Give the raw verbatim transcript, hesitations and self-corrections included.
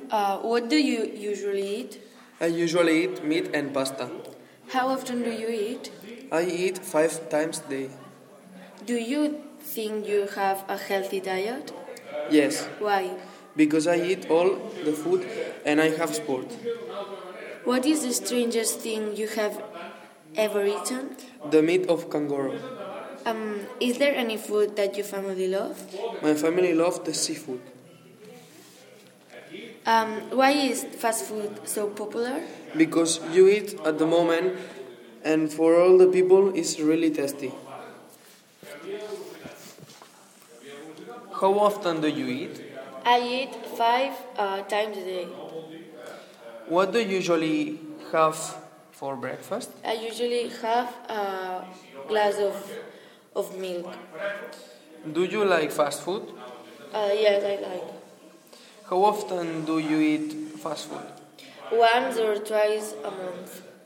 Uh, what do you usually eat? I usually eat meat and pasta. How often do you eat? I eat five times a day. Do you think you have a healthy diet? Yes, Why? because I eat all the food and I have sport. What is the strangest thing you have ever eaten? The meat of kangaroo. Um, is there any food that your family love? My family loves the seafood. Um, why is fast food so popular? Because you eat at the moment and for all the people it's really tasty. How often do you eat? I eat five uh, times a day. What do you usually have for breakfast? I usually have a glass of, of milk. Do you like fast food? Uh, yes, I like. How often do you eat fast food? Once or twice a month.